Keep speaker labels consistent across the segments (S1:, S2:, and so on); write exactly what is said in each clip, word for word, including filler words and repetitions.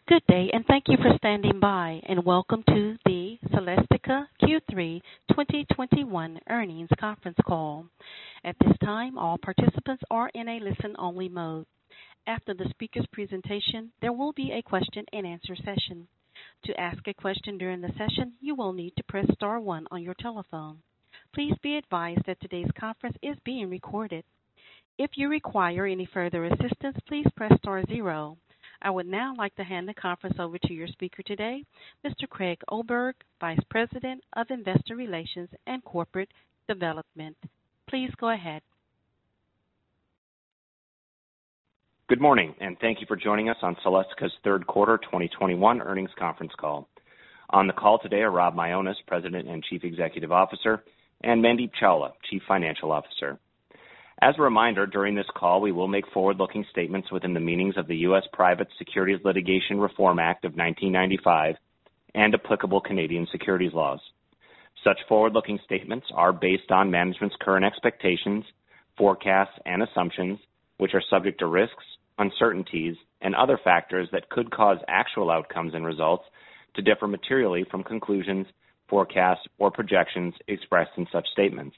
S1: Good day, and thank you for standing by, and welcome to the Celestica Q three twenty twenty-one earnings conference call. At this time, all participants are in a listen-only mode. After the speaker's presentation, there will be a question-and-answer session. To ask a question during the session, you will need to press star one on your telephone. Please be advised that today's conference is being recorded. If you require any further assistance, please press star zero. I would now like to hand the conference over to your speaker today, Mister Craig Oberg, Vice President of Investor Relations and Corporate Development. Please go ahead.
S2: Good morning, and thank you for joining us on Celestica's third quarter twenty twenty-one earnings conference call. On the call today are Rob Mionis, President and Chief Executive Officer, and Mandeep Chawla, Chief Financial Officer. As a reminder, during this call, we will make forward-looking statements within the meanings of the U S Private Securities Litigation Reform Act of nineteen ninety-five and applicable Canadian securities laws. Such forward-looking statements are based on management's current expectations, forecasts, and assumptions, which are subject to risks, uncertainties, and other factors that could cause actual outcomes and results to differ materially from conclusions, forecasts, or projections expressed in such statements.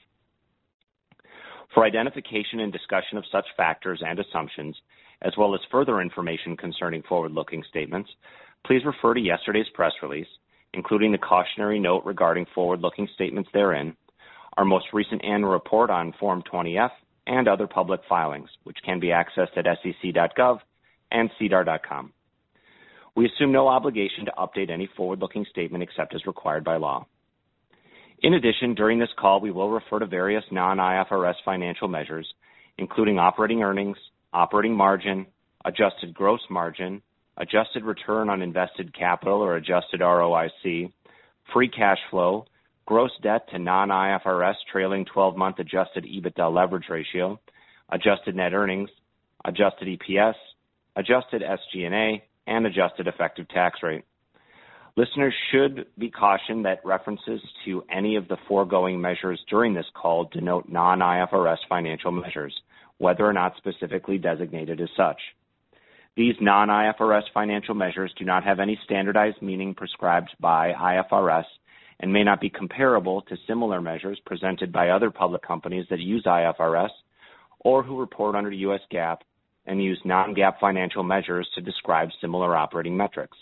S2: For identification and discussion of such factors and assumptions, as well as further information concerning forward-looking statements, please refer to yesterday's press release, including the cautionary note regarding forward-looking statements therein, our most recent annual report on Form twenty F, and other public filings, which can be accessed at S E C dot gov and C D A R dot com. We assume no obligation to update any forward-looking statement except as required by law. In addition, during this call, we will refer to various non-I F R S financial measures, including operating earnings, operating margin, adjusted gross margin, adjusted return on invested capital or adjusted R O I C, free cash flow, gross debt to non-I F R S trailing twelve-month adjusted EBITDA leverage ratio, adjusted net earnings, adjusted E P S, adjusted S G and A, and adjusted effective tax rate. Listeners should be cautioned that references to any of the foregoing measures during this call denote non-I F R S financial measures, whether or not specifically designated as such. These non-I F R S financial measures do not have any standardized meaning prescribed by I F R S and may not be comparable to similar measures presented by other public companies that use I F R S or who report under U S GAAP and use non-GAAP financial measures to describe similar operating metrics.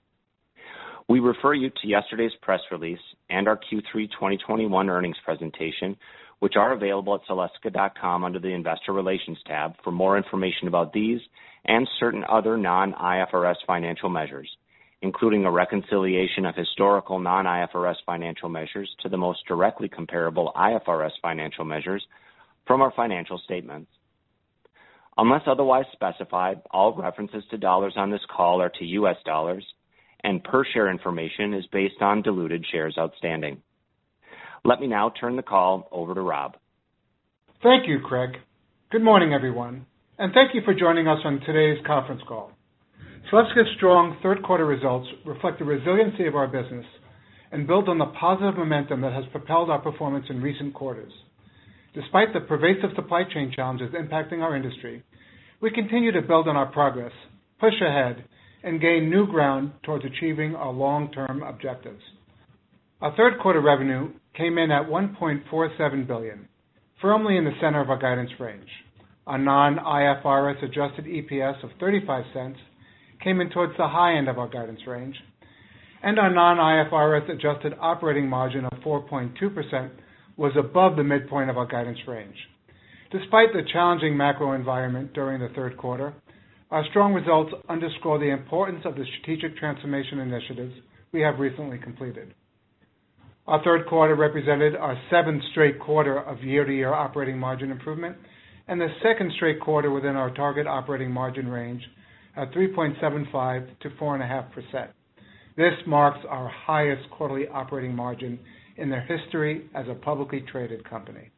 S2: We refer you to yesterday's press release and our Q three twenty twenty-one earnings presentation, which are available at Celestica dot com under the Investor Relations tab for more information about these and certain other non-I F R S financial measures, including a reconciliation of historical non-I F R S financial measures to the most directly comparable I F R S financial measures from our financial statements. Unless otherwise specified, all references to dollars on this call are to U S dollars, and per-share information is based on diluted shares outstanding. Let me now turn the call over to Rob.
S3: Thank you, Craig. Good morning, everyone, and thank you for joining us on today's conference call. Celestica's strong third-quarter results reflect the resiliency of our business and build on the positive momentum that has propelled our performance in recent quarters. Despite the pervasive supply chain challenges impacting our industry, we continue to build on our progress, push ahead, and gain new ground towards achieving our long-term objectives. Our third quarter revenue came in at one point four seven billion dollars, firmly in the center of our guidance range. Our non-I F R S adjusted E P S of thirty-five cents came in towards the high end of our guidance range, and our non-I F R S adjusted operating margin of four point two percent was above the midpoint of our guidance range. Despite the challenging macro environment during the third quarter, our strong results underscore the importance of the strategic transformation initiatives we have recently completed. Our third quarter represented our seventh straight quarter of year-to-year operating margin improvement and the second straight quarter within our target operating margin range at three point seven five to four point five percent. This marks our highest quarterly operating margin in their history as a publicly traded company.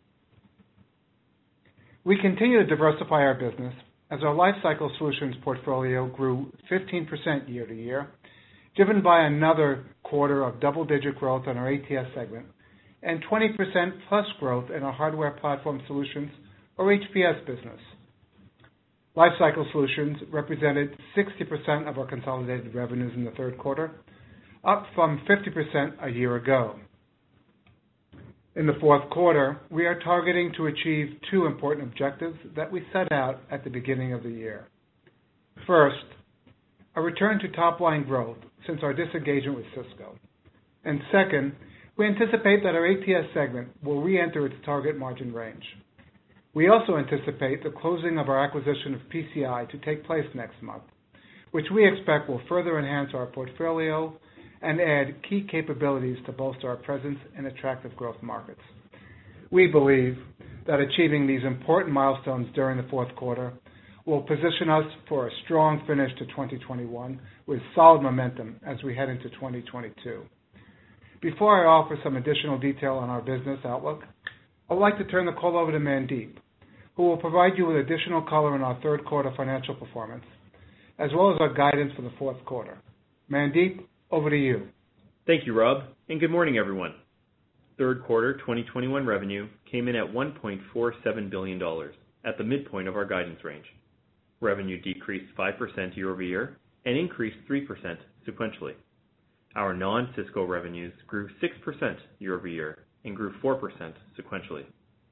S3: We continue to diversify our business as our Lifecycle Solutions portfolio grew fifteen percent year to year, driven by another quarter of double-digit growth in our A T S segment and twenty percent plus growth in our Hardware Platform Solutions, or H P S business. Lifecycle Solutions represented sixty percent of our consolidated revenues in the third quarter, up from fifty percent a year ago. In the fourth quarter, we are targeting to achieve two important objectives that we set out at the beginning of the year. First, a return to top-line growth since our disengagement with Cisco. And second, we anticipate that our A T S segment will re-enter its target margin range. We also anticipate the closing of our acquisition of P C I to take place next month, which we expect will further enhance our portfolio and add key capabilities to bolster our presence in attractive growth markets. We believe that achieving these important milestones during the fourth quarter will position us for a strong finish to twenty twenty-one with solid momentum as we head into twenty twenty-two. Before I offer some additional detail on our business outlook, I'd like to turn the call over to Mandeep, who will provide you with additional color on our third quarter financial performance, as well as our guidance for the fourth quarter. Mandeep, over to you.
S4: Thank you, Rob, and good morning, everyone. Third quarter twenty twenty-one revenue came in at one point four seven billion dollars, at the midpoint of our guidance range. Revenue decreased five percent year over year and increased three percent sequentially. Our non-Cisco revenues grew six percent year over year and grew four percent sequentially.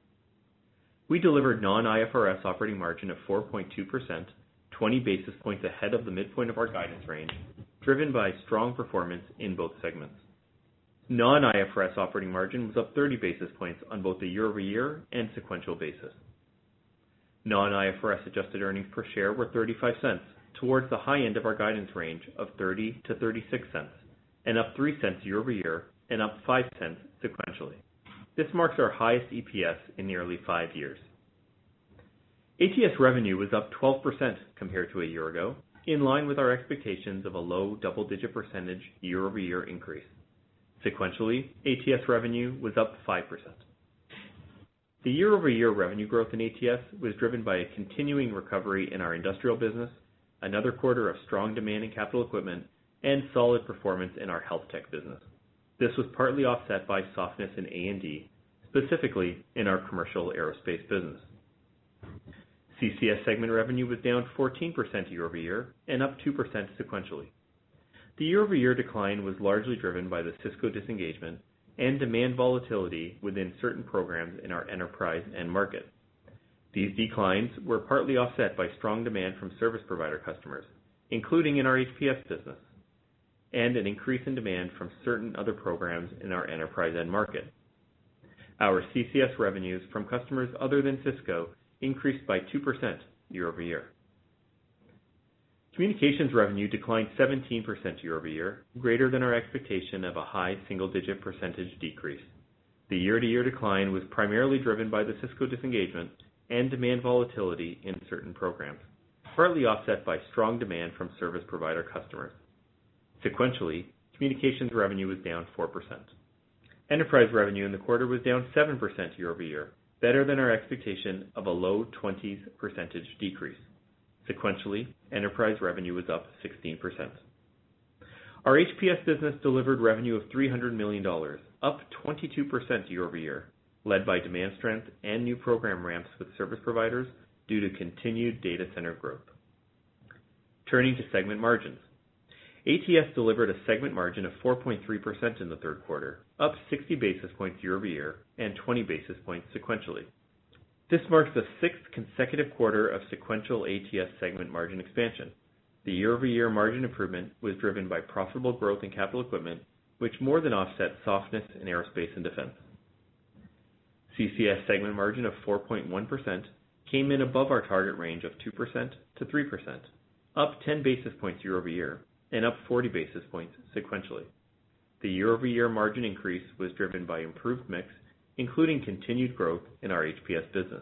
S4: We delivered non-I F R S operating margin of four point two percent, twenty basis points ahead of the midpoint of our guidance range, driven by strong performance in both segments. Non-I F R S operating margin was up thirty basis points on both a year-over-year and sequential basis. Non-I F R S adjusted earnings per share were thirty-five cents, towards the high end of our guidance range of thirty to thirty-six cents, and up three cents year over year and up five cents sequentially. This marks our highest E P S in nearly five years. A T S revenue was up twelve percent compared to a year ago, in line with our expectations of a low double-digit percentage year-over-year increase. Sequentially, A T S revenue was up five percent. The year-over-year revenue growth in A T S was driven by a continuing recovery in our industrial business, another quarter of strong demand in capital equipment, and solid performance in our health tech business. This was partly offset by softness in A and D, specifically in our commercial aerospace business. C C S segment revenue was down fourteen percent year over year and up two percent sequentially. The year-over-year decline was largely driven by the Cisco disengagement and demand volatility within certain programs in our enterprise end market. These declines were partly offset by strong demand from service provider customers, including in our H P S business, and an increase in demand from certain other programs in our enterprise end market. Our C C S revenues from customers other than Cisco increased by two percent year over year. Communications revenue declined seventeen percent year over year, greater than our expectation of a high single-digit percentage decrease. The year-to-year decline was primarily driven by the Cisco disengagement and demand volatility in certain programs, partly offset by strong demand from service provider customers. Sequentially, communications revenue was down four percent. Enterprise revenue in the quarter was down seven percent year over year, better than our expectation of a low twenties percentage decrease. Sequentially, enterprise revenue was up sixteen percent. Our H P S business delivered revenue of three hundred million dollars, up twenty-two percent year over year, led by demand strength and new program ramps with service providers due to continued data center growth. Turning to segment margins. A T S delivered a segment margin of four point three percent in the third quarter, up sixty basis points year over year and twenty basis points sequentially. This marks the sixth consecutive quarter of sequential A T S segment margin expansion. The year-over-year margin improvement was driven by profitable growth in capital equipment, which more than offset softness in aerospace and defense. C C S segment margin of four point one percent came in above our target range of two percent to three percent, up ten basis points year over year and up forty basis points sequentially. The year-over-year margin increase was driven by improved mix, including continued growth in our H P S business.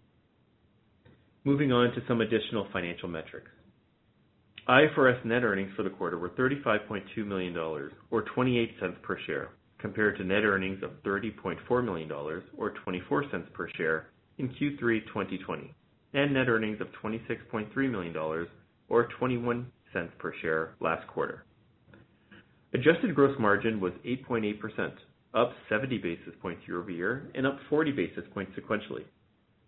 S4: Moving on to some additional financial metrics. I F R S net earnings for the quarter were thirty-five point two million dollars, or twenty-eight cents per share, compared to net earnings of thirty point four million dollars, or twenty-four cents per share, in Q three twenty twenty, and net earnings of twenty-six point three million dollars, or twenty-one cents per share last quarter. Adjusted gross margin was eight point eight percent, up seventy basis points year over year and up forty basis points sequentially.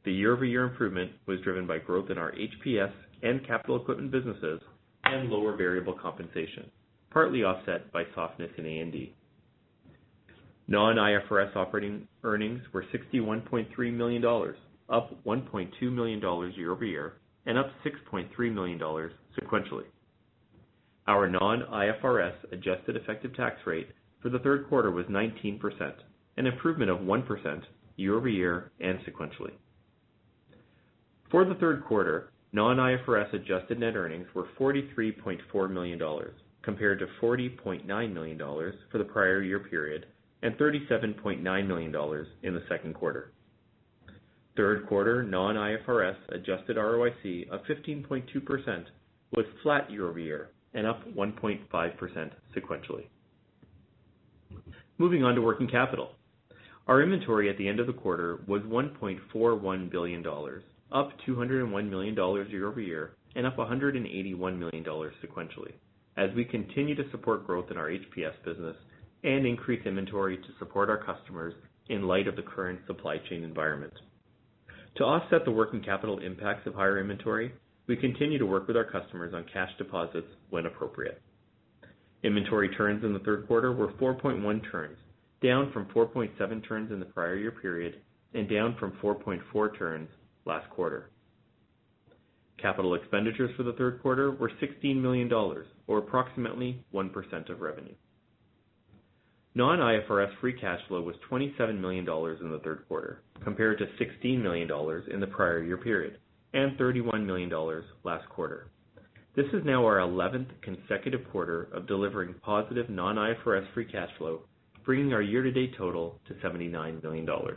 S4: The year-over-year improvement was driven by growth in our H P S and capital equipment businesses and lower variable compensation, partly offset by softness in A and D. Non-I F R S operating earnings were sixty-one point three million dollars, up one point two million dollars year-over-year, and up six point three million dollars sequentially. Our non-I F R S adjusted effective tax rate for the third quarter was nineteen percent, an improvement of one percent year-over-year and sequentially. For the third quarter, non-I F R S adjusted net earnings were forty-three point four million dollars, compared to forty point nine million dollars for the prior year period and thirty-seven point nine million dollars in the second quarter. Third quarter non-I F R S adjusted R O I C of fifteen point two percent was flat year-over-year and up one point five percent sequentially. Moving on to working capital. Our inventory at the end of the quarter was one point four one billion dollars, up two hundred one million dollars year-over-year and up one hundred eighty-one million dollars sequentially, as we continue to support growth in our H P S business and increase inventory to support our customers in light of the current supply chain environment. To offset the working capital impacts of higher inventory, we continue to work with our customers on cash deposits when appropriate. Inventory turns in the third quarter were four point one turns, down from four point seven turns in the prior year period and down from four point four turns last quarter. Capital expenditures for the third quarter were sixteen million dollars, or approximately one percent of revenue. Non-I F R S free cash flow was twenty-seven million dollars in the third quarter, compared to sixteen million dollars in the prior year period and thirty-one million dollars last quarter. This is now our eleventh consecutive quarter of delivering positive non-I F R S free cash flow, bringing our year-to-date total to seventy-nine million dollars.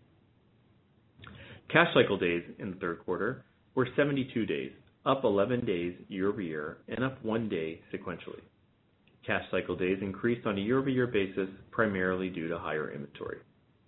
S4: Cash cycle days in the third quarter were seventy-two days, up eleven days year-over-year and up one day sequentially. Cash cycle days increased on a year-over-year basis, primarily due to higher inventory.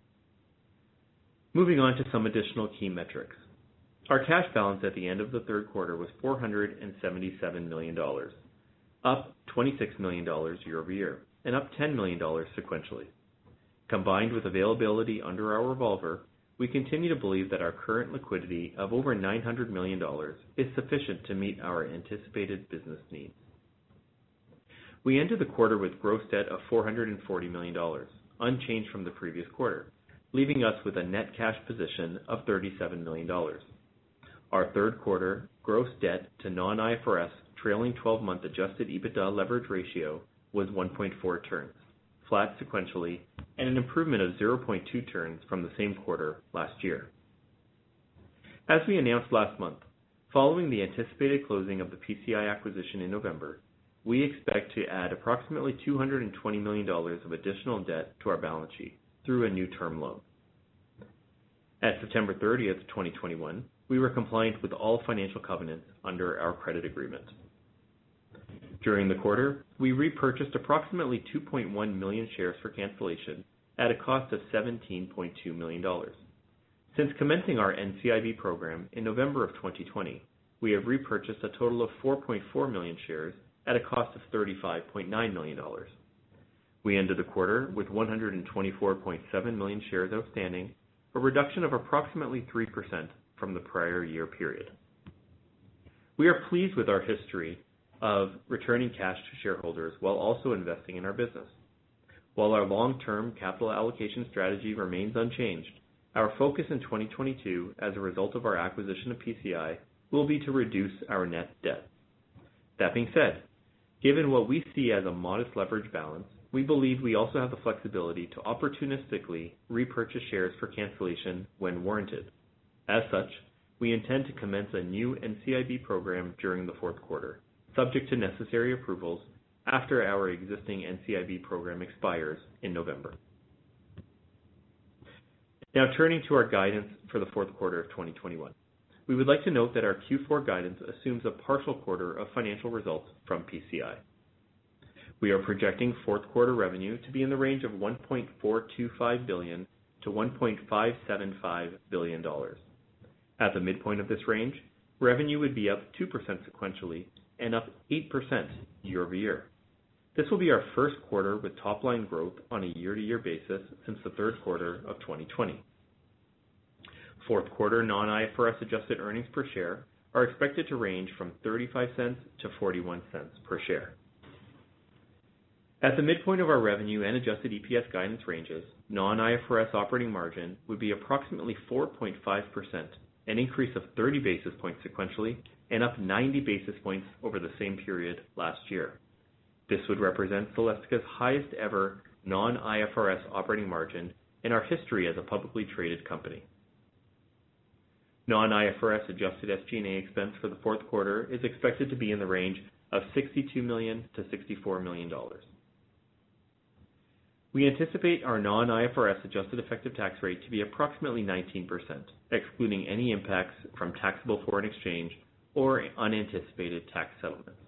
S4: Moving on to some additional key metrics. Our cash balance at the end of the third quarter was four hundred seventy-seven million dollars, up twenty-six million dollars year-over-year, and up ten million dollars sequentially. Combined with availability under our revolver, we continue to believe that our current liquidity of over nine hundred million dollars is sufficient to meet our anticipated business needs. We ended the quarter with gross debt of four hundred forty million dollars, unchanged from the previous quarter, leaving us with a net cash position of thirty-seven million dollars. Our third quarter gross debt to non-I F R S trailing twelve-month adjusted EBITDA leverage ratio was one point four turns, flat sequentially, and an improvement of zero point two turns from the same quarter last year. As we announced last month, following the anticipated closing of the P C I acquisition in November, we expect to add approximately two hundred twenty million dollars of additional debt to our balance sheet through a new term loan. At September thirtieth, twenty twenty-one, we were compliant with all financial covenants under our credit agreement. During the quarter, we repurchased approximately two point one million shares for cancellation at a cost of seventeen point two million dollars. Since commencing our N C I B program in November of twenty twenty, we have repurchased a total of four point four million shares at a cost of thirty-five point nine million dollars. We ended the quarter with one hundred twenty-four point seven million shares outstanding, a reduction of approximately three percent from the prior year period. We are pleased with our history of returning cash to shareholders while also investing in our business. While our long-term capital allocation strategy remains unchanged, our focus in twenty twenty-two as a result of our acquisition of P C I will be to reduce our net debt. That being said, given what we see as a modest leverage balance, we believe we also have the flexibility to opportunistically repurchase shares for cancellation when warranted. As such, we intend to commence a new N C I B program during the fourth quarter, subject to necessary approvals after our existing N C I B program expires in November. Now turning to our guidance for the fourth quarter of twenty twenty-one. We would like to note that our Q four guidance assumes a partial quarter of financial results from P C I. We are projecting fourth quarter revenue to be in the range of one point four two five billion dollars to one point five seven five billion dollars. At the midpoint of this range, revenue would be up two percent sequentially and up eight percent year-over-year. This will be our first quarter with top-line growth on a year-to-year basis since the third quarter of twenty twenty. Fourth quarter non-I F R S adjusted earnings per share are expected to range from thirty-five cents to forty-one cents per share. At the midpoint of our revenue and adjusted E P S guidance ranges, non-I F R S operating margin would be approximately four point five percent, an increase of thirty basis points sequentially and up ninety basis points over the same period last year. This would represent Celestica's highest ever non-I F R S operating margin in our history as a publicly traded company. Non-I F R S adjusted S G and A expense for the fourth quarter is expected to be in the range of sixty-two million dollars to sixty-four million dollars. We anticipate our non-I F R S adjusted effective tax rate to be approximately nineteen percent, excluding any impacts from taxable foreign exchange or unanticipated tax settlements.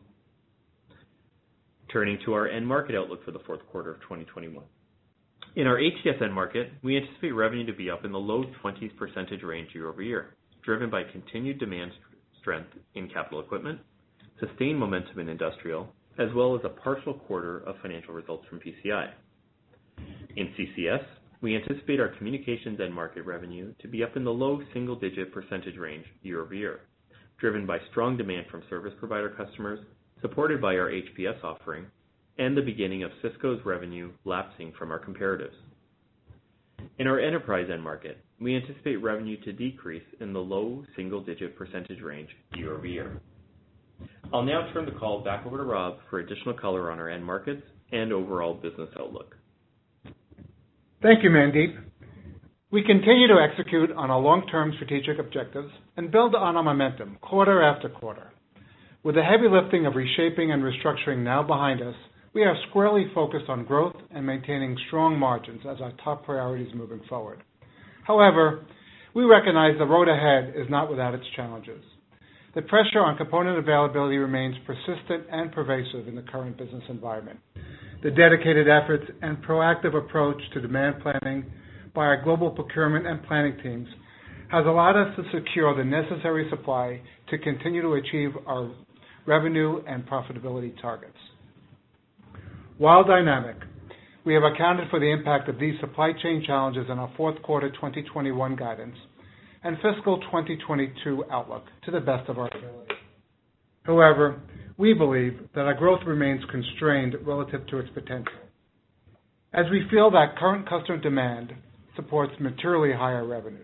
S4: Turning to our end market outlook for the fourth quarter of twenty twenty-one. In our A T S end market, we anticipate revenue to be up in the low twenties percentage range year over year, driven by continued demand strength in capital equipment, sustained momentum in industrial, as well as a partial quarter of financial results from P C I. In C C S, we anticipate our communications end market revenue to be up in the low single-digit percentage range year over year, driven by strong demand from service provider customers, supported by our H P S offering, and the beginning of Cisco's revenue lapsing from our comparatives. In our enterprise end market, we anticipate revenue to decrease in the low single-digit percentage range year over year. I'll now turn the call back over to Rob for additional color on our end markets and overall business outlook.
S3: Thank you, Mandeep. We continue to execute on our long-term strategic objectives and build on our momentum quarter after quarter. With the heavy lifting of reshaping and restructuring now behind us, we are squarely focused on growth and maintaining strong margins as our top priorities moving forward. However, we recognize the road ahead is not without its challenges. The pressure on component availability remains persistent and pervasive in the current business environment. The dedicated efforts and proactive approach to demand planning by our global procurement and planning teams has allowed us to secure the necessary supply to continue to achieve our revenue and profitability targets. While dynamic, we have accounted for the impact of these supply chain challenges in our fourth quarter twenty twenty-one guidance and fiscal twenty twenty-two outlook to the best of our ability. However, we believe that our growth remains constrained relative to its potential, as we feel that current customer demand supports materially higher revenues.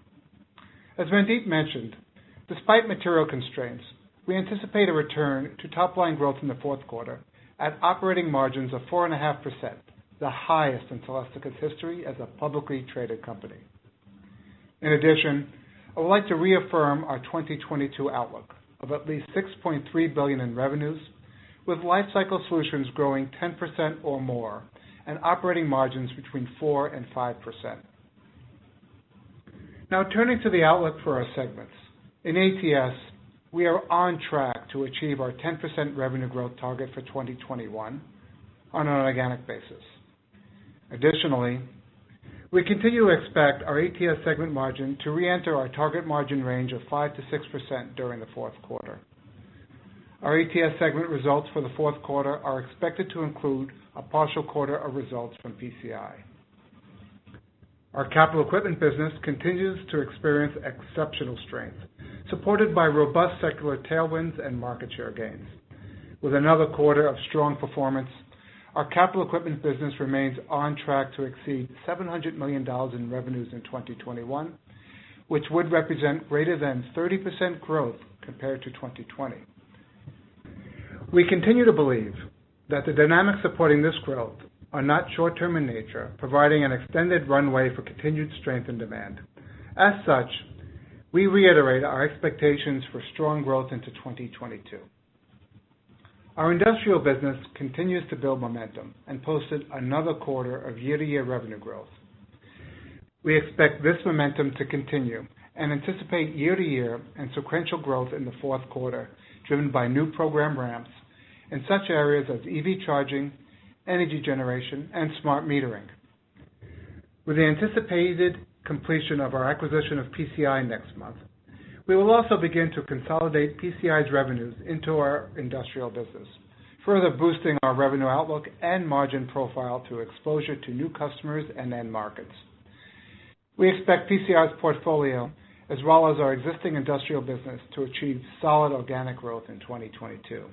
S3: As Mandeep mentioned, despite material constraints, we anticipate a return to top-line growth in the fourth quarter at operating margins of four point five percent, the highest in Celestica's history as a publicly traded company. In addition, I would like to reaffirm our twenty twenty-two outlook of at least six point three billion dollars in revenues, with Lifecycle Solutions growing ten percent or more and operating margins between four and five percent. Now turning to the outlook for our segments. In A T S, we are on track to achieve our ten percent revenue growth target for twenty twenty-one on an organic basis. Additionally, we continue to expect our A T S segment margin to re-enter our target margin range of five to six percent during the fourth quarter. Our A T S segment results for the fourth quarter are expected to include a partial quarter of results from P C I. Our capital equipment business continues to experience exceptional strength, supported by robust secular tailwinds and market share gains. With another quarter of strong performance, our capital equipment business remains on track to exceed seven hundred million dollars in revenues in twenty twenty-one, which would represent greater than thirty percent growth compared to twenty twenty. We continue to believe that the dynamics supporting this growth are not short-term in nature, providing an extended runway for continued strength and demand. As such, we reiterate our expectations for strong growth into twenty twenty-two. Our industrial business continues to build momentum and posted another quarter of year-to-year revenue growth. We expect this momentum to continue and anticipate year-to-year and sequential growth in the fourth quarter, driven by new program ramps in such areas as E V charging, energy generation, and smart metering. With the anticipated completion of our acquisition of P C I next month, we will also begin to consolidate P C I's revenues into our industrial business, further boosting our revenue outlook and margin profile through exposure to new customers and end markets. We expect P C I's portfolio as well as our existing industrial business to achieve solid organic growth in twenty twenty-two.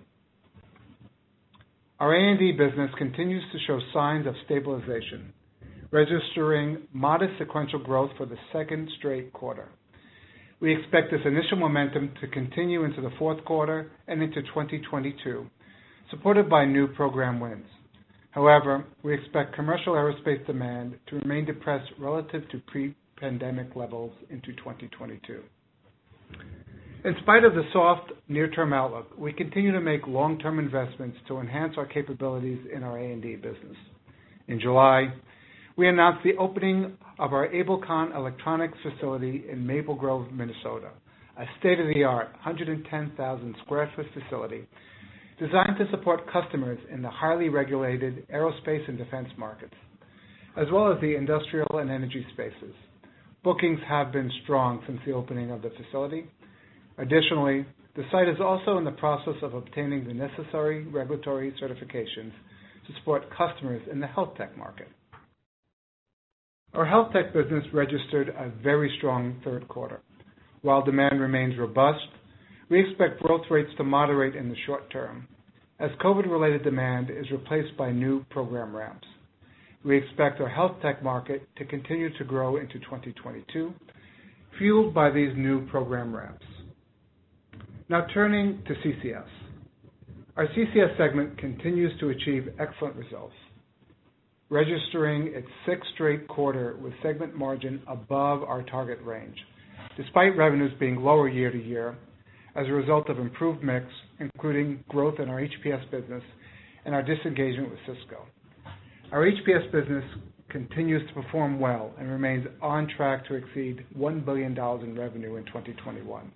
S3: Our A and D business continues to show signs of stabilization, registering modest sequential growth for the second straight quarter. We expect this initial momentum to continue into the fourth quarter and into twenty twenty-two, supported by new program wins. However, we expect commercial aerospace demand to remain depressed relative to pre-pandemic levels into twenty twenty-two. In spite of the soft near-term outlook, we continue to make long-term investments to enhance our capabilities in our A and D business. In July, we announced the opening of our Abelcon Electronics facility in Maple Grove, Minnesota, a state-of-the-art one hundred ten thousand square foot facility designed to support customers in the highly regulated aerospace and defense markets, as well as the industrial and energy spaces. Bookings have been strong since the opening of the facility. Additionally, the site is also in the process of obtaining the necessary regulatory certifications to support customers in the health tech market. Our health tech business registered a very strong third quarter. While demand remains robust, we expect growth rates to moderate in the short term, as COVID-related demand is replaced by new program ramps. We expect our health tech market to continue to grow into twenty twenty-two, fueled by these new program ramps. Now turning to C C S. Our C C S segment continues to achieve excellent results, registering its sixth straight quarter with segment margin above our target range, despite revenues being lower year to year as a result of improved mix, including growth in our H P S business and our disengagement with Cisco. Our H P S business continues to perform well and remains on track to exceed one billion dollars in revenue in twenty twenty-one.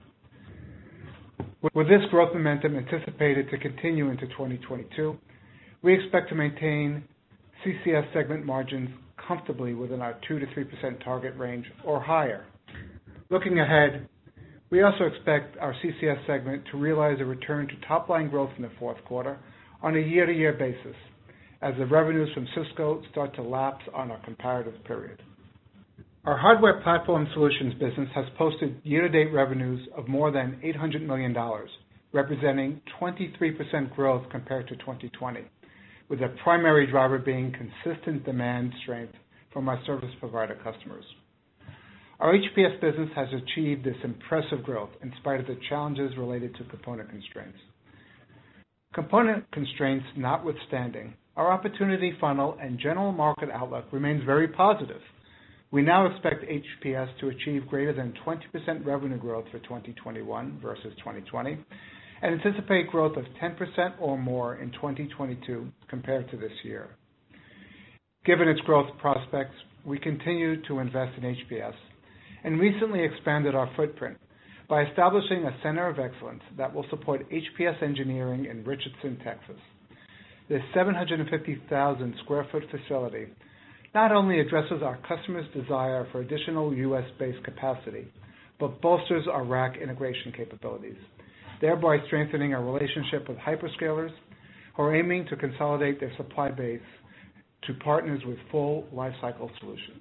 S3: With this growth momentum anticipated to continue into twenty twenty-two, we expect to maintain C C S segment margins comfortably within our two to three percent target range or higher. Looking ahead, we also expect our C C S segment to realize a return to top-line growth in the fourth quarter on a year-to-year basis, as the revenues from Cisco start to lapse on a comparative period. Our hardware platform solutions business has posted year-to-date revenues of more than eight hundred million dollars, representing twenty-three percent growth compared to twenty twenty, with the primary driver being consistent demand strength from our service provider customers. Our H P S business has achieved this impressive growth in spite of the challenges related to component constraints. Component constraints notwithstanding, our opportunity funnel and general market outlook remains very positive. We now expect H P S to achieve greater than twenty percent revenue growth for twenty twenty-one versus twenty twenty, and anticipate growth of ten percent or more in twenty twenty-two compared to this year. Given its growth prospects, we continue to invest in H P S and recently expanded our footprint by establishing a center of excellence that will support H P S engineering in Richardson, Texas. This seven hundred fifty thousand square foot facility not only addresses our customers' desire for additional U S-based capacity, but bolsters our rack integration capabilities, thereby strengthening our relationship with hyperscalers who are aiming to consolidate their supply base to partners with full lifecycle solutions.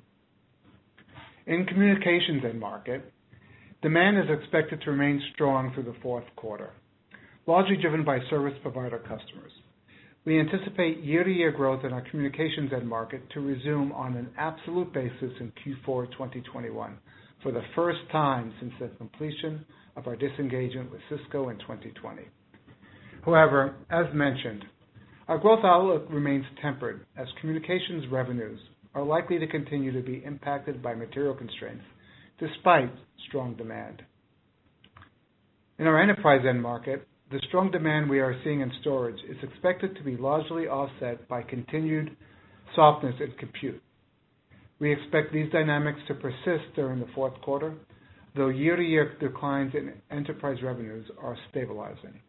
S3: In communications end market, demand is expected to remain strong through the fourth quarter, largely driven by service provider customers. We anticipate year-to-year growth in our communications end market to resume on an absolute basis in Q four twenty twenty-one for the first time since the completion of our disengagement with Cisco in twenty twenty. However, as mentioned, our growth outlook remains tempered as communications revenues are likely to continue to be impacted by material constraints despite strong demand. In our enterprise end market, the strong demand we are seeing in storage is expected to be largely offset by continued softness in compute. We expect these dynamics to persist during the fourth quarter, though year-to-year declines in enterprise revenues are stabilizing.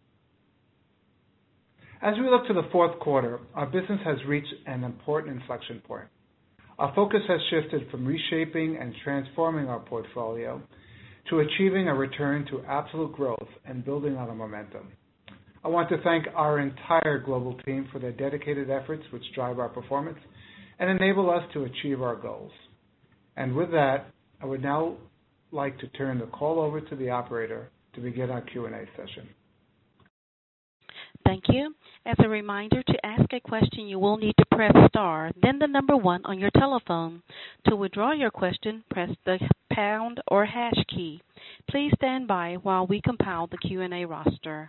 S3: As we look to the fourth quarter, our business has reached an important inflection point. Our focus has shifted from reshaping and transforming our portfolio to achieving a return to absolute growth and building on our momentum. I want to thank our entire global team for their dedicated efforts which drive our performance and enable us to achieve our goals. And with that, I would now like to turn the call over to the operator to begin our Q and A session.
S1: Thank you. As a reminder, to ask a question, you will need to press star, then the number one on your telephone. To withdraw your question, press the pound or hash key. Please stand by while we compile the Q and A roster.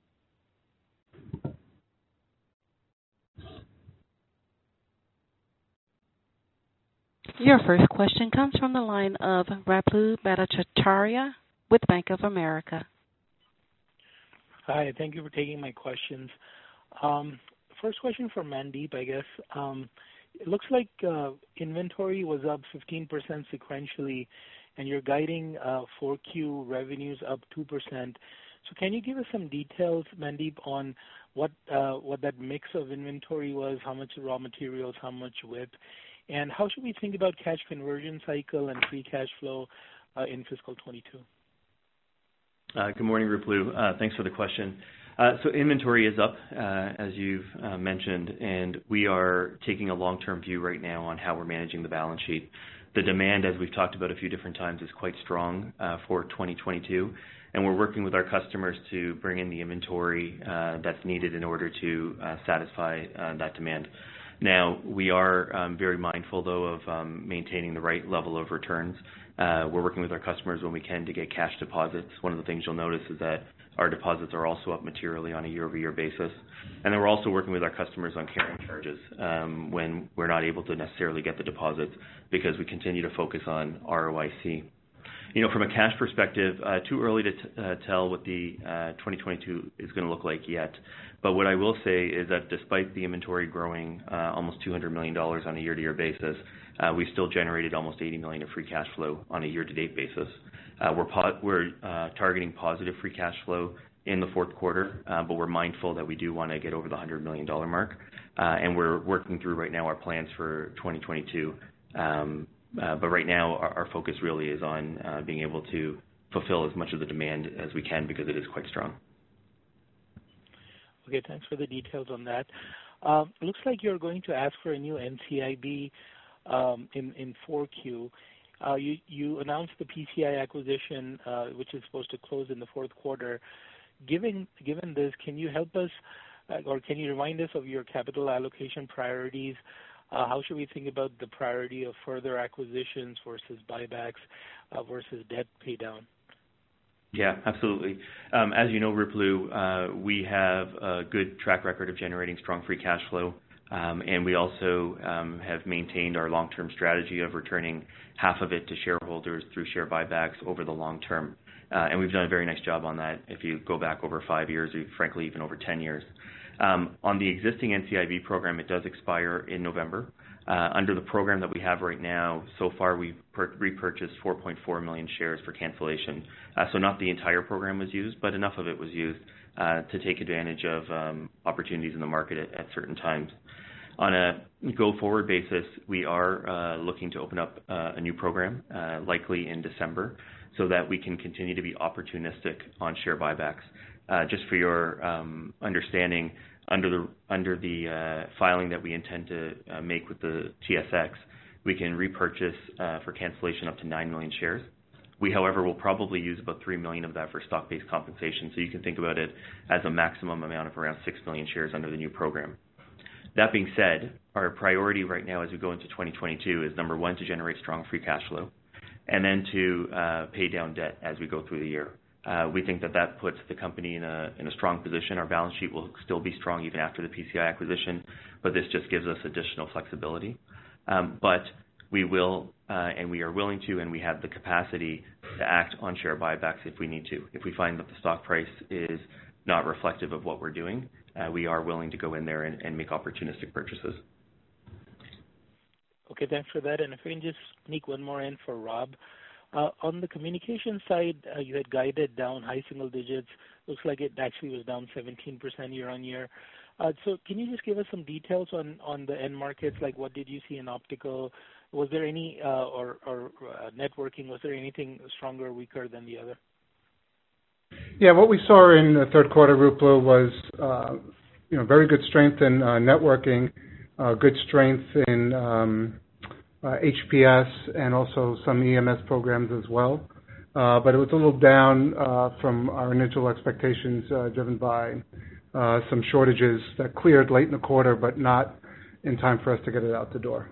S1: Your first question comes from the line of Ruplu Bhattacharya with Bank of America.
S5: Hi, thank you for taking my questions. Um, first question for Mandeep, I guess. Um, it looks like uh, inventory was up fifteen percent sequentially, and you're guiding uh, four Q revenues up two percent. So can you give us some details, Mandeep, on what uh, what that mix of inventory was, how much raw materials, how much W I P, and how should we think about cash conversion cycle and free cash flow uh, in fiscal twenty-two?
S4: Uh, good morning, Ruplu. Uh, thanks for the question. Uh, so inventory is up, uh, as you've uh, mentioned, and we are taking a long-term view right now on how we're managing the balance sheet. The demand, as we've talked about a few different times, is quite strong uh, for twenty twenty-two, and we're working with our customers to bring in the inventory uh, that's needed in order to uh, satisfy uh, that demand. Now, we are um, very mindful, though, of um, maintaining the right level of returns. Uh, we're working with our customers when we can to get cash deposits. One of the things you'll notice is that our deposits are also up materially on a year-over-year basis. And then we're also working with our customers on carrying charges um, when we're not able to necessarily get the deposits because we continue to focus on R O I C. You know, from a cash perspective, uh, too early to t- uh, tell what the uh, twenty twenty-two is going to look like yet. But what I will say is that despite the inventory growing uh, almost two hundred million dollars on a year-to-year basis, uh, we still generated almost eighty million dollars of free cash flow on a year-to-date basis. Uh, we're po- we're uh, targeting positive free cash flow in the fourth quarter, uh, but we're mindful that we do want to get over the one hundred million dollars mark, uh, and we're working through right now our plans for twenty twenty-two. Um, uh, but right now, our, our focus really is on uh, being able to fulfill as much of the demand as we can because it is quite strong.
S5: Okay, thanks for the details on that. Uh, looks like you're going to ask for a new N C I B um, in, in four Q. Uh, you, you announced the P C I acquisition, uh, which is supposed to close in the fourth quarter. Given, given this, can you help us, uh, or can you remind us of your capital allocation priorities? Uh, how should we think about the priority of further acquisitions versus buybacks uh, versus debt pay down?
S4: Yeah, absolutely. Um, as you know, Ruplu, uh, we have a good track record of generating strong free cash flow, um, and we also um, have maintained our long-term strategy of returning half of it to shareholders through share buybacks over the long term. Uh, and we've done a very nice job on that if you go back over five years, or frankly, even over ten years. Um, on the existing N C I B program, it does expire in November. Uh, under the program that we have right now, so far we've per- repurchased four point four million shares for cancellation. Uh, so not the entire program was used, but enough of it was used uh, to take advantage of um, opportunities in the market at, at certain times. On a go-forward basis, we are uh, looking to open up uh, a new program, uh, likely in December, so that we can continue to be opportunistic on share buybacks. Uh, just for your um, understanding, under the under the uh, filing that we intend to uh, make with the T S X, we can repurchase uh, for cancellation up to nine million shares. We, however, will probably use about three million of that for stock-based compensation, so you can think about it as a maximum amount of around six million shares under the new program. That being said, our priority right now as we go into twenty twenty-two is, number one, to generate strong free cash flow, and then to uh, pay down debt as we go through the year. Uh, we think that that puts the company in a in a strong position. Our balance sheet will still be strong even after the P C I acquisition, but this just gives us additional flexibility. Um, but we will, uh, and we are willing to, and we have the capacity to act on share buybacks if we need to. If we find that the stock price is not reflective of what we're doing, uh, we are willing to go in there and, and make opportunistic purchases.
S5: Okay, thanks for that. And if we can just sneak one more in for Rob. Uh, on the communication side, uh, you had guided down high single digits. Looks like it actually was down seventeen percent year on year. Uh, so can you just give us some details on, on the end markets? Like what did you see in optical? Was there any, uh, or, or uh, networking, was there anything stronger or weaker than the other?
S3: Yeah, what we saw in the third quarter, Ruplu, was uh, you know very good strength in uh, networking, uh, good strength in um, Uh, H P S and also some E M S programs as well. uh, but it was a little down uh, from our initial expectations, uh, driven by uh, some shortages that cleared late in the quarter, but not in time for us to get it out the door.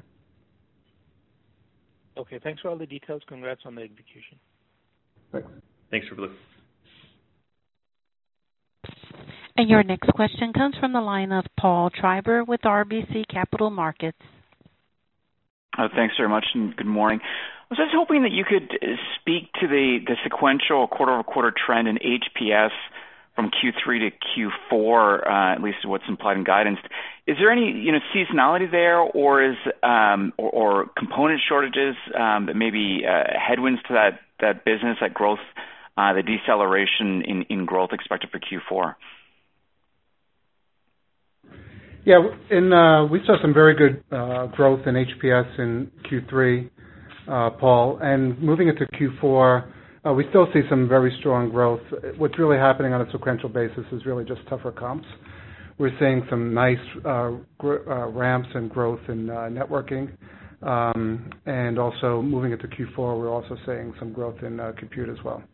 S5: Okay, thanks for all the details. Congrats on the execution.
S3: Thanks.
S4: Thanks for listening.
S1: And your next question comes from the line of Paul Treiber with R B C Capital Markets.
S6: Uh, thanks very much, and good morning. I was just hoping that you could speak to the, the sequential quarter-over-quarter trend in H P S from Q three to Q four, uh, at least what's implied in guidance. Is there any, you know, seasonality there, or is um, or, or component shortages um, that maybe uh, headwinds to that, that business, that growth, uh, the deceleration in, in growth expected for Q four?
S3: Yeah, in, uh, we saw some very good uh, growth in H P S in Q three, uh, Paul, and moving into Q four, uh, we still see some very strong growth. What's really happening on a sequential basis is really just tougher comps. We're seeing some nice uh, gr- uh, ramps and growth in uh, networking, um, and also moving into Q four, we're also seeing some growth in uh, compute as well.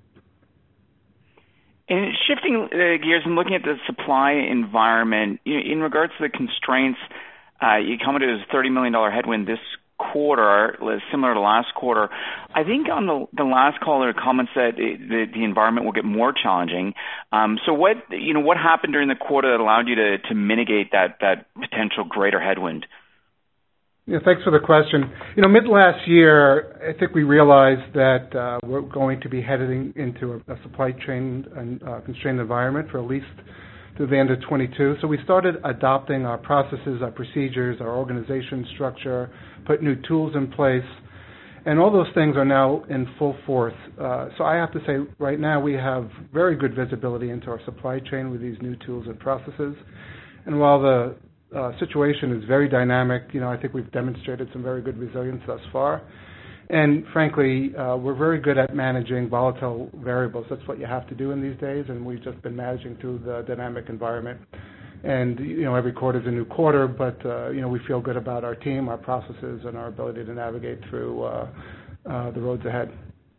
S6: And shifting uh, gears and looking at the supply environment, you know, in regards to the constraints, uh, you commented it was a thirty million dollars headwind this quarter, similar to last quarter. I think on the, the last call there were comments that it, the, the environment will get more challenging. Um, so what, you know, what happened during the quarter that allowed you to, to mitigate that, that potential greater headwind?
S3: Yeah, thanks for the question. You know, mid last year, I think we realized that uh, we're going to be heading into a, a supply chain and uh, constrained environment for at least through the end of twenty-two. So we started adopting our processes, our procedures, our organization structure, put new tools in place, and all those things are now in full force. Uh, so I have to say, right now we have very good visibility into our supply chain with these new tools and processes. And while the Uh, situation is very dynamic, you know, I think we've demonstrated some very good resilience thus far. And frankly, uh, we're very good at managing volatile variables. That's what you have to do in these days, and we've just been managing through the dynamic environment. And, you know, every quarter is a new quarter, but, uh, you know, we feel good about our team, our processes, and our ability to navigate through uh, uh, the roads ahead.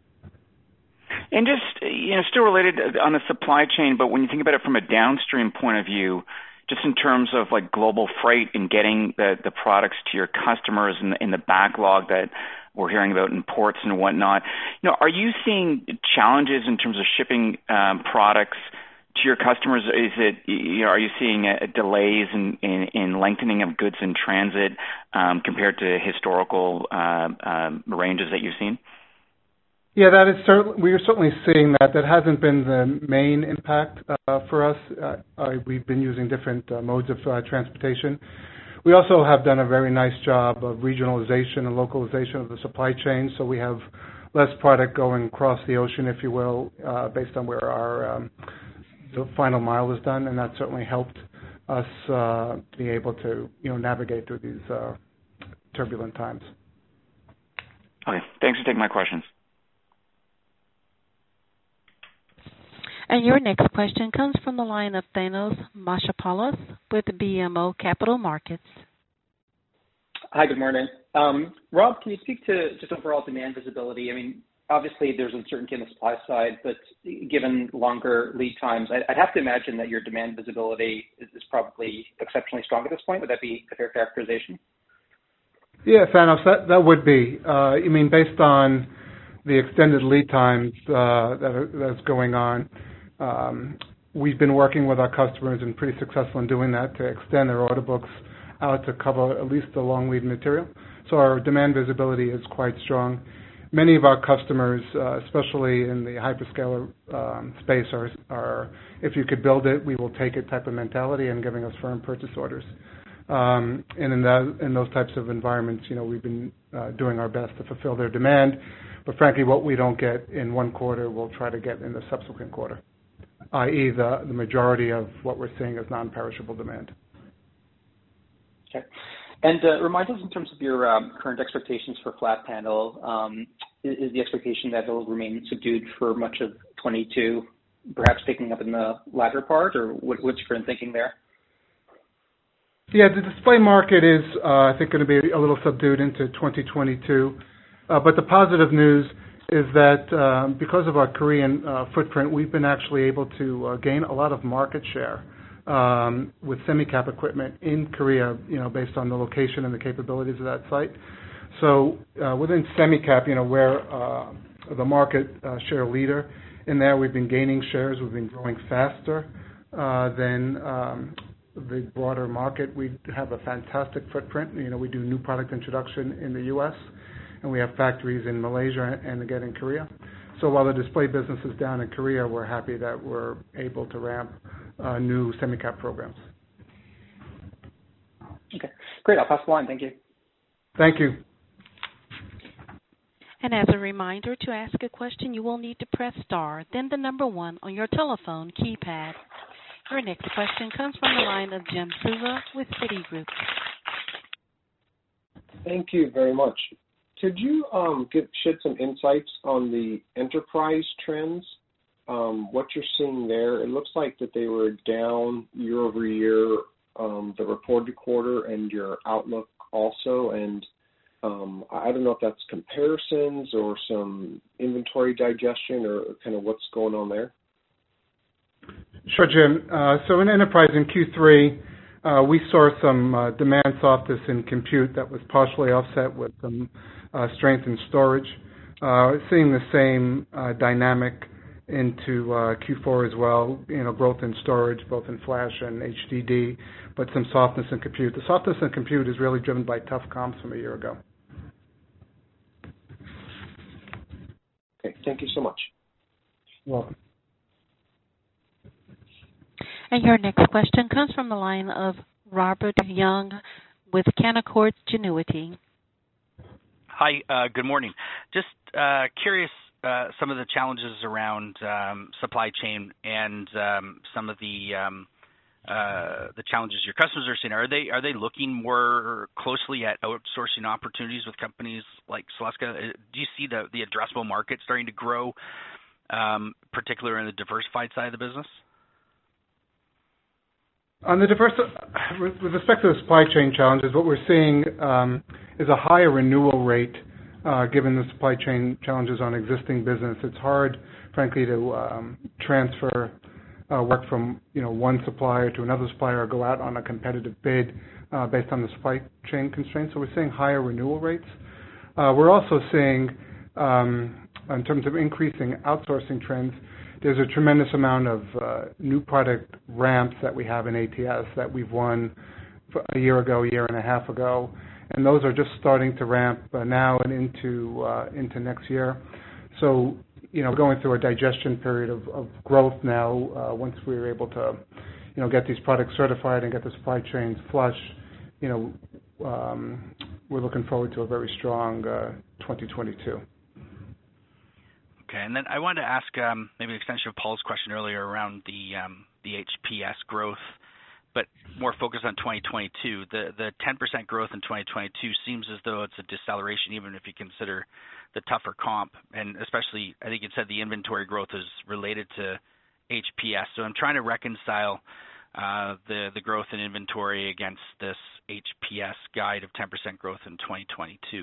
S6: And just, you know, still related on the supply chain, but when you think about it from a downstream point of view, just in terms of like global freight and getting the, the products to your customers and in the backlog that we're hearing about in ports and whatnot, you know, are you seeing challenges in terms of shipping um, products to your customers? Is it, you know, are you seeing uh, delays in, in, in lengthening of goods in transit um, compared to historical uh, uh, ranges that you've seen?
S3: Yeah, that is certainly, we are certainly seeing that. That hasn't been the main impact uh, for us. Uh, uh, we've been using different uh, modes of uh, transportation. We also have done a very nice job of regionalization and localization of the supply chain, so we have less product going across the ocean, if you will, uh, based on where our um, the final mile is done, and that certainly helped us uh, be able to, you know, navigate through these uh, turbulent times.
S6: Okay, thanks for taking my questions.
S1: And your next question comes from the line of Thanos Moschopoulos with B M O Capital Markets.
S7: Hi, good morning. Um, Rob, can you speak to just overall demand visibility? I mean, obviously there's uncertainty on the supply side, but given longer lead times, I'd have to imagine that your demand visibility is, is probably exceptionally strong at this point. Would that be a fair characterization?
S3: Yeah, Thanos, that, that would be. Uh, I mean, based on the extended lead times uh, that are, that's going on, Um, we've been working with our customers and pretty successful in doing that to extend their order books out to cover at least the long lead material. So our demand visibility is quite strong. Many of our customers, uh, especially in the hyperscaler um, space, are, are if you could build it, we will take it type of mentality and giving us firm purchase orders. Um, and in, that, in those types of environments, you know, we've been uh, doing our best to fulfill their demand. But frankly, what we don't get in one quarter, we'll try to get in the subsequent quarter, that is the, the majority of what we're seeing as non-perishable demand.
S7: Okay. And uh, remind us in terms of your um, current expectations for flat panel, um, is, is the expectation that it will remain subdued for much of twenty-two, perhaps picking up in the latter part, or what, what's your current thinking there?
S3: Yeah, the display market is, uh, I think, going to be a little subdued into twenty twenty-two. Uh, but the positive news is that um, because of our Korean uh, footprint, we've been actually able to uh, gain a lot of market share um, with semi-cap equipment in Korea, you know, based on the location and the capabilities of that site. So uh, within semi-cap, you know, we're uh, the market uh, share leader. In there, we've been gaining shares. We've been growing faster uh, than um, the broader market. We have a fantastic footprint. You know, we do new product introduction in the U S, and we have factories in Malaysia and again in Korea. So while the display business is down in Korea, we're happy that we're able to ramp uh, new semi-cap programs.
S7: Okay, great. I'll pass the line. Thank you.
S3: Thank you.
S1: And as a reminder, to ask a question, you will need to press star, then the number one on your telephone keypad. Your next question comes from the line of Jim Suva with Citigroup.
S8: Thank you very much. Could you um, give, shed some insights on the enterprise trends, um, what you're seeing there? It looks like that they were down year over year, um, the reported quarter, and your outlook also. And um, I don't know if that's comparisons or some inventory digestion or kind of what's going on there.
S3: Sure, Jim. Uh, so in enterprise in Q three, uh, we saw some uh, demand softness in compute that was partially offset with some uh, strength in storage. Uh, seeing the same uh, dynamic into uh, Q four as well. You know, growth in storage, both in flash and H D D, but some softness in compute. The softness in compute is really driven by tough comps from a year ago.
S8: Okay, thank you so much.
S3: You're welcome.
S1: And your next question comes from the line of Robert Young with Canaccord Genuity.
S9: Hi, uh, good morning. Just uh, curious, uh, some of the challenges around um, supply chain and um, some of the um, uh, the challenges your customers are seeing. Are they are they looking more closely at outsourcing opportunities with companies like Celestica? Do you see the the addressable market starting to grow, um, particularly in the diversified side of the business?
S3: On the diverse, with respect to the supply chain challenges, what we're seeing um, is a higher renewal rate uh, given the supply chain challenges on existing business. It's hard, frankly, to um, transfer uh, work from you know one supplier to another supplier or go out on a competitive bid uh, based on the supply chain constraints. So we're seeing higher renewal rates. Uh, we're also seeing, um, in terms of increasing outsourcing trends, there's a tremendous amount of uh, new product ramps that we have in A T S that we've won a year ago, a year and a half ago, and those are just starting to ramp uh, now and into uh, into next year. So, you know, going through a digestion period of, of growth now. Uh, once we're able to, you know, get these products certified and get the supply chains flush, you know, um, we're looking forward to a very strong uh, twenty twenty-two.
S9: Okay, and then I wanted to ask um, maybe an extension of Paul's question earlier around the um, the H P S growth, but more focused on twenty twenty-two. The the ten percent growth in twenty twenty-two seems as though it's a deceleration, even if you consider the tougher comp, and especially I think you said the inventory growth is related to H P S. So I'm trying to reconcile uh, the the growth in inventory against this H P S guide of ten percent growth in twenty twenty-two.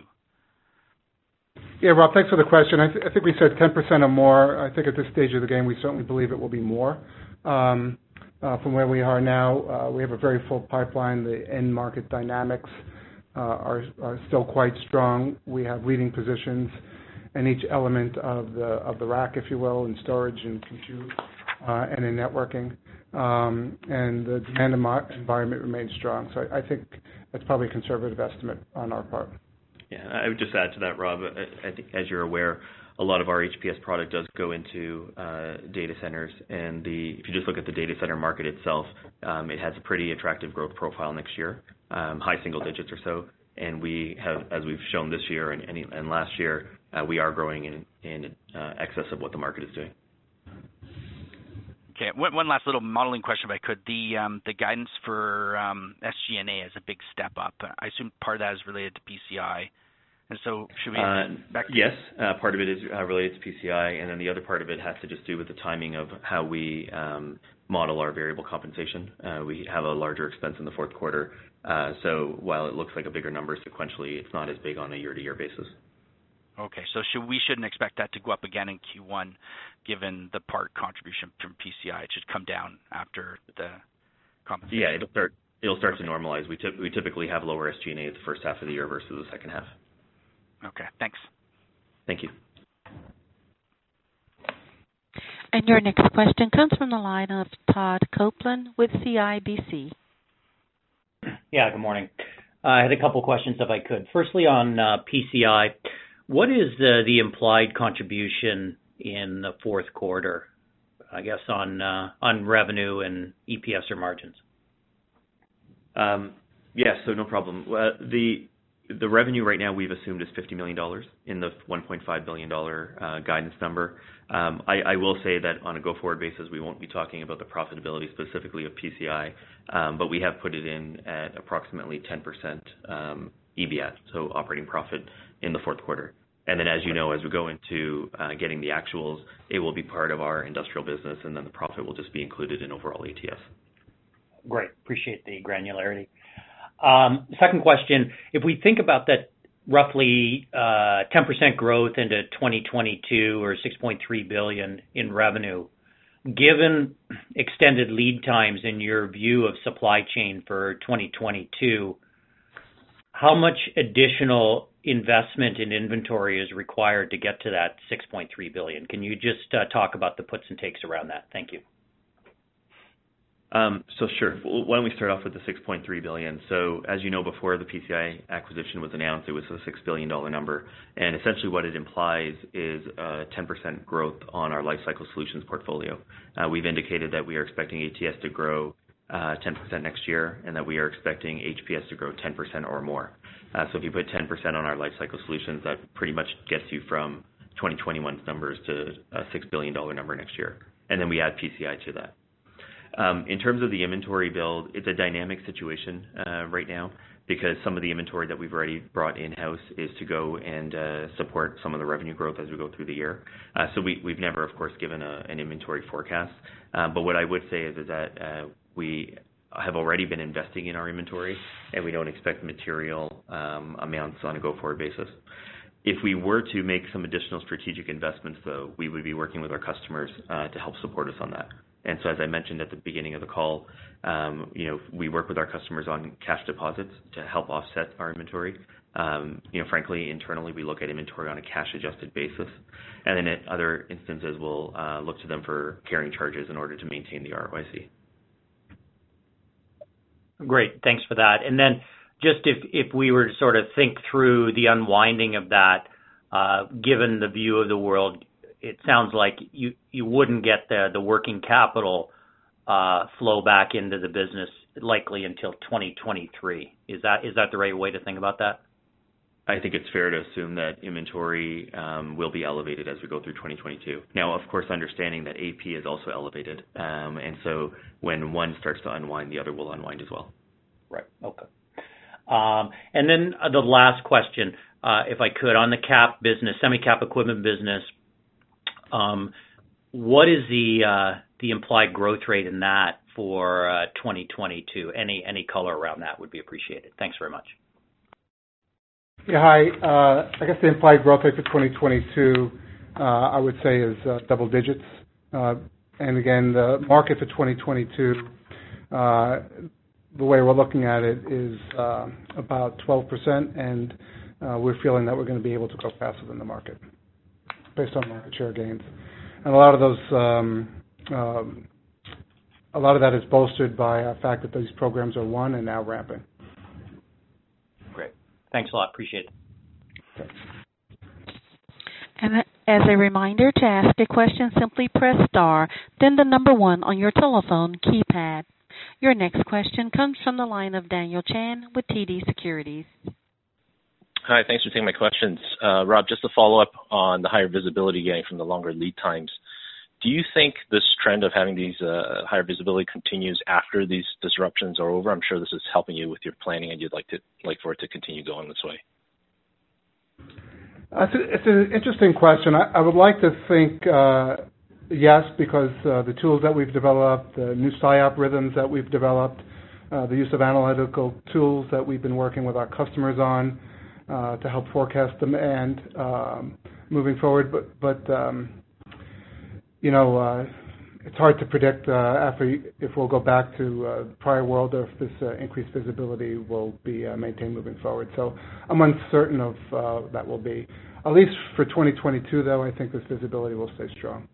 S3: Yeah, Rob, thanks for the question. I, th- I think we said ten percent or more. I think at this stage of the game, we certainly believe it will be more. Um, uh, from where we are now, uh, we have a very full pipeline. The end market dynamics uh, are, are still quite strong. We have leading positions in each element of the of the rack, if you will, in storage and compute uh, and in networking. Um, and the demand em- environment remains strong. So I, I think that's probably a conservative estimate on our part.
S4: Yeah, I would just add to that, Rob. I think, as you're aware, a lot of our H P S product does go into uh, data centers, and the if you just look at the data center market itself, um, it has a pretty attractive growth profile next year, um, high single digits or so. And we have, as we've shown this year and, and, and last year, uh, we are growing in, in uh, excess of what the market is doing.
S9: Okay, one, one last little modeling question, if I could. The um, the guidance for um, S G and A is a big step up. I assume part of that is related to P C I. And so should we expect...
S4: Uh, yes, uh, part of it is uh, related to P C I, and then the other part of it has to just do with the timing of how we um, model our variable compensation. Uh, we have a larger expense in the fourth quarter, uh, so while it looks like a bigger number sequentially, it's not as big on a year-to-year basis.
S9: Okay, so should we shouldn't expect that to go up again in Q one, given the part contribution from P C I. It should come down after the compensation.
S4: Yeah, it'll start. It'll start okay. to normalize. We t- we typically have lower S G and A the first half of the year versus the second half.
S9: Okay, thanks.
S4: Thank you.
S1: And your next question comes from the line of Todd Coupland with C I B C.
S10: Yeah, good morning. Uh, I had a couple questions if I could. Firstly, on uh, P C I, what is uh, the implied contribution in the fourth quarter, I guess, on uh, on revenue and E P S or margins?
S4: Um, yeah, so no problem. Uh, the the revenue right now we've assumed is fifty million dollars in the one point five billion dollars uh, guidance number. Um, I, I will say that on a go-forward basis, we won't be talking about the profitability specifically of P C I, um, but we have put it in at approximately ten percent um, E B I T, so operating profit in the fourth quarter. And then, as you know, as we go into uh, getting the actuals, it will be part of our industrial business, and then the profit will just be included in overall A T S.
S10: Great. Appreciate the granularity. Um, second question, if we think about that roughly uh, ten percent growth into twenty twenty-two or six point three billion dollars in revenue, given extended lead times in your view of supply chain for twenty twenty-two, how much additional investment in inventory is required to get to that six point three billion dollars? Can you just uh, talk about the puts and takes around that? Thank you.
S4: Um, so sure. Why don't we start off with the six point three billion dollars? So as you know, before the P C I acquisition was announced, it was a six billion dollars number. And essentially what it implies is uh, ten percent growth on our Lifecycle Solutions portfolio. Uh, we've indicated that we are expecting A T S to grow uh, ten percent next year, and that we are expecting H P S to grow ten percent or more. Uh, so if you put ten percent on our Lifecycle Solutions, that pretty much gets you from twenty twenty-one's numbers to a six billion dollars number next year. And then we add P C I to that. Um, in terms of the inventory build, it's a dynamic situation uh, right now because some of the inventory that we've already brought in-house is to go and uh, support some of the revenue growth as we go through the year. Uh, so we, we've never, of course, given a, an inventory forecast. Uh, but what I would say is, is that uh, we have already been investing in our inventory, and we don't expect material um, amounts on a go-forward basis. If we were to make some additional strategic investments, though, we would be working with our customers uh, to help support us on that. And so as I mentioned at the beginning of the call, um, you know, we work with our customers on cash deposits to help offset our inventory. Um, you know, frankly, internally, we look at inventory on a cash-adjusted basis. And then at other instances, we'll uh, look to them for carrying charges in order to maintain the R O I C.
S10: Great. Thanks for that. And then just if, if we were to sort of think through the unwinding of that, uh, given the view of the world, it sounds like you, you wouldn't get the, the working capital uh, flow back into the business likely until twenty twenty-three. Is that is that the right way to think about that?
S4: I think it's fair to assume that inventory um, will be elevated as we go through twenty twenty-two. Now, of course, understanding that A P is also elevated, um, and so when one starts to unwind, the other will unwind as well.
S10: Right. Okay. Um, and then uh, the last question, uh, if I could, on the cap business, semi-cap equipment business. Um, what is the uh, the implied growth rate in that for uh, twenty twenty-two? Any any color around that would be appreciated. Thanks very much.
S3: Yeah, hi. Uh, I guess the implied growth rate for twenty twenty-two, uh, I would say, is uh, double digits. Uh, and again, the market for twenty twenty-two, uh, the way we're looking at it is uh, about twelve percent, and uh, we're feeling that we're going to be able to grow faster than the market, based on market share gains. And a lot of those, um, um, a lot of that is bolstered by the fact that these programs are won and now ramping.
S10: Great. Thanks a lot. Appreciate it.
S3: Okay.
S1: And as a reminder, to ask a question, simply press star, then the number one on your telephone keypad. Your next question comes from the line of Daniel Chan with T D Securities.
S11: Hi, thanks for taking my questions. Uh, Rob, just to follow up on the higher visibility getting from the longer lead times, do you think this trend of having these uh, higher visibility continues after these disruptions are over? I'm sure this is helping you with your planning, and you'd like to like for it to continue going this way.
S3: Uh, it's, a, it's an interesting question. I, I would like to think uh, yes, because uh, the tools that we've developed, the new SIOP rhythms that we've developed, uh, the use of analytical tools that we've been working with our customers on, uh, to help forecast demand um, moving forward. But, but um, you know, uh, it's hard to predict uh, after if we'll go back to uh, prior world or if this uh, increased visibility will be uh, maintained moving forward. So I'm uncertain of uh, that will be. At least for twenty twenty-two, though, I think this visibility will stay strong.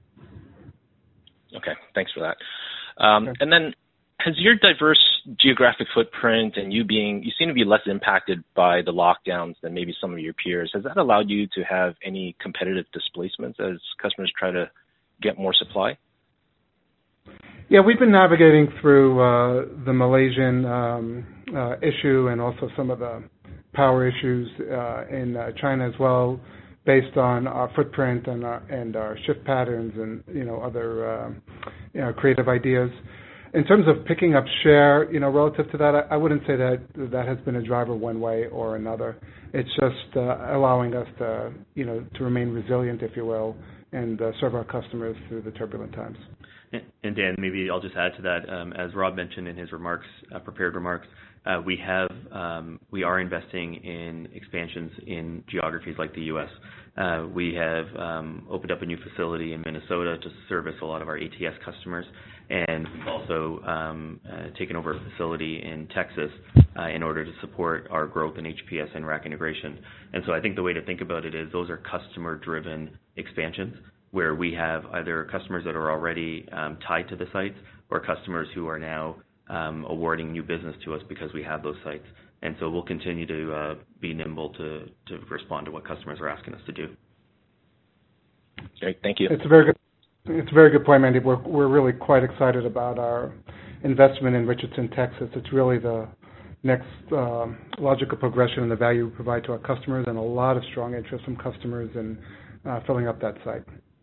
S11: Okay, thanks for that. Um, okay. And then, has your diverse geographic footprint and you being, you seem to be less impacted by the lockdowns than maybe some of your peers. Has that allowed you to have any competitive displacements as customers try to get more supply?
S3: Yeah, we've been navigating through uh, the Malaysian um, uh, issue and also some of the power issues uh, in uh, China as well, based on our footprint and our, and our shift patterns and you know other uh, you know, creative ideas. In terms of picking up share, you know, relative to that, I, I wouldn't say that that has been a driver one way or another. It's just uh, allowing us to you know to remain resilient, if you will, and uh, serve our customers through the turbulent times.
S4: And Dan, maybe I'll just add to that. Um, as Rob mentioned in his remarks, uh, prepared remarks, uh, we have um, we are investing in expansions in geographies like the U S. Uh, we have um, opened up a new facility in Minnesota to service a lot of our A T S customers, and we've also um, uh, taken over a facility in Texas uh, in order to support our growth in H P S and rack integration. And so I think the way to think about it is those are customer-driven expansions, where we have either customers that are already um, tied to the sites or customers who are now um, awarding new business to us because we have those sites. And so we'll continue to uh, be nimble to, to respond to what customers are asking us to do.
S11: Great, thank you.
S3: It's a very good, it's a very good point, Mandy. We're, we're really quite excited about our investment in Richardson, Texas. It's really the next uh, logical progression in the value we provide to our customers, and a lot of strong interest from customers in uh, filling up that site.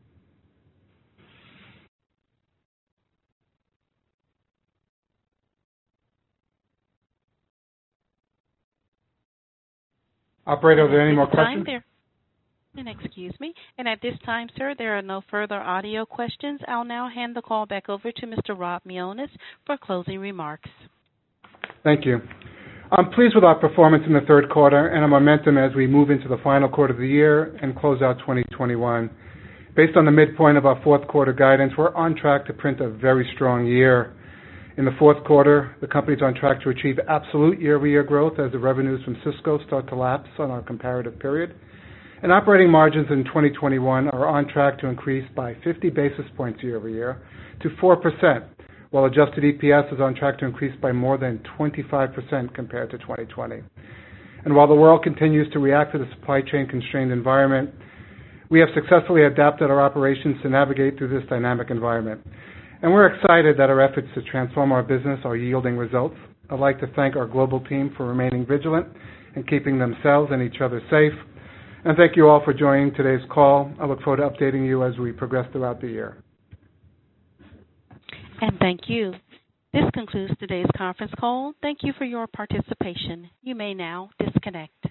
S3: Operator, are there any more questions?
S1: There, and excuse me. And at this time, sir, there are no further audio questions. I'll now hand the call back over to Mister Rob Mionis for closing remarks.
S3: Thank you. I'm pleased with our performance in the third quarter and our momentum as we move into the final quarter of the year and close out twenty twenty-one. Based on the midpoint of our fourth quarter guidance, we're on track to print a very strong year. In the fourth quarter, the company is on track to achieve absolute year-over-year growth as the revenues from Cisco start to lapse on our comparative period. And operating margins in twenty twenty-one are on track to increase by fifty basis points year-over-year to four percent, while adjusted E P S is on track to increase by more than twenty-five percent compared to twenty twenty. And while the world continues to react to the supply chain constrained environment, we have successfully adapted our operations to navigate through this dynamic environment. And we're excited that our efforts to transform our business are yielding results. I'd like to thank our global team for remaining vigilant and keeping themselves and each other safe. And thank you all for joining today's call. I look forward to updating you as we progress throughout the year.
S1: And thank you. This concludes today's conference call. Thank you for your participation. You may now disconnect.